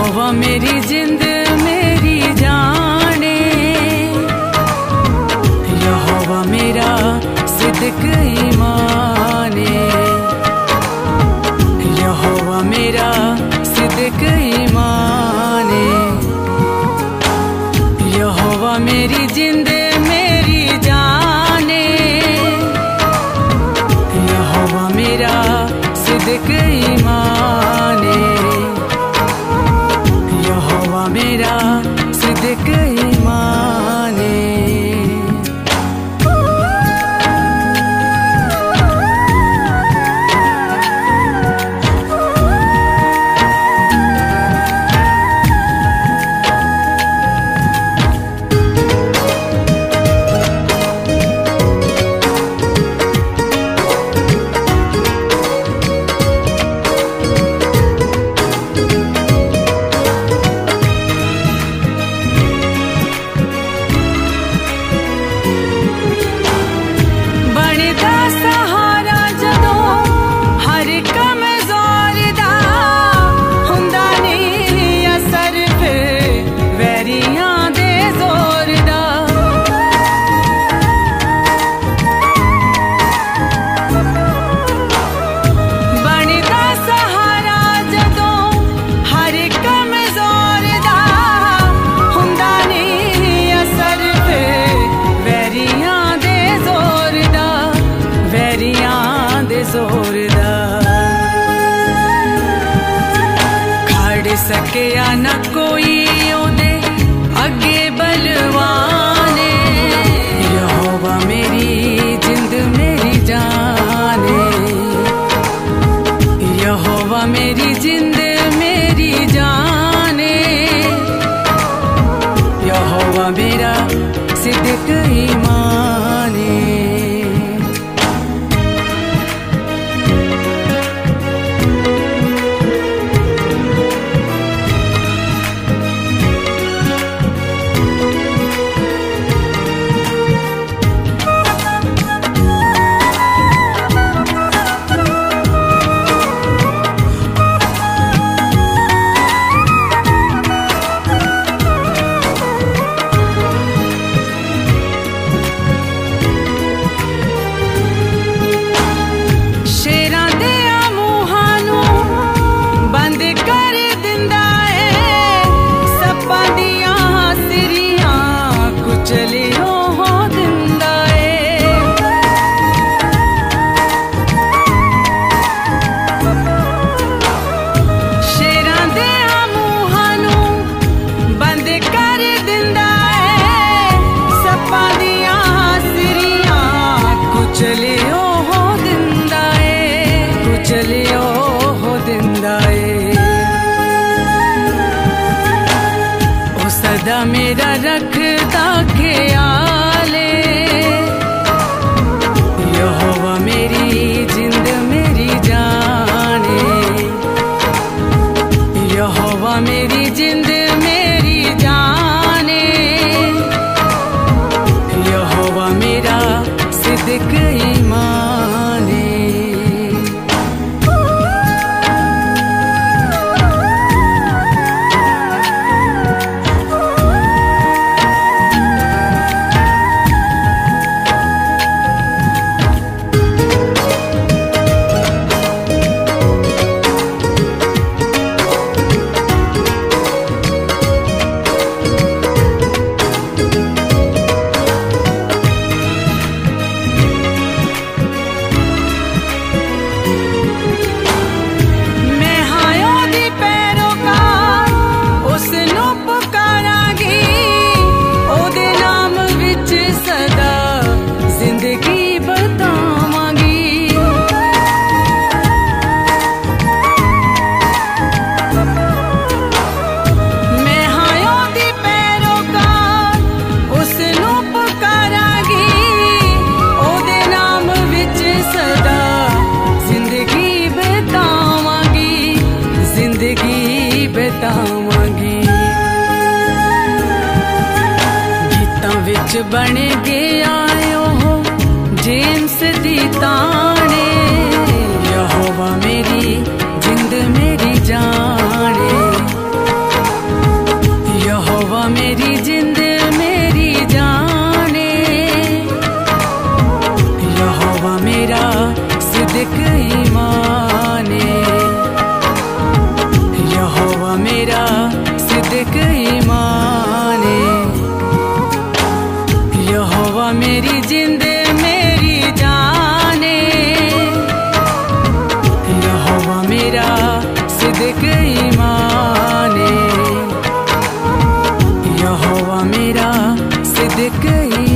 यहोवा मेरी जिंद मेरी जाने, यहोवा मेरा सिद्क ईमाने, यहोवा मेरा सिद्क ईमाने, यहोवा मेरी जिंद मेरी जाने, यहोवा मेरा सिद्क ईमाने, यहोवा मेरा सिद्क ईमाने। सकिया न कोई ओदे अगे बलवाने, यहोवा मेरी जिंद मेरी जाने, यहोवा मेरी जिंद मेरी जाने, यहोवा मेरा सिद्क ईमाने। सदा मेरा रखता ख्याले, यहोवा मेरी जिंद मेरी जाने, यहोवा मेरी जिंद मेरी जाने, यहोवा मेरा सिद्क ईमाने। बतावांगी गीतां विच बन गया ओ जेम्स दी ताने, यहोवा मेरी जिंद मेरी जाने, सिद्क ईमाने। यहोवा मेरा सिद्क ईमाने। यहोवा मेरी जिंद मेरी जाने। यहोवा मेरा सिद्क ईमाने। यहोवा मेरा सिद्क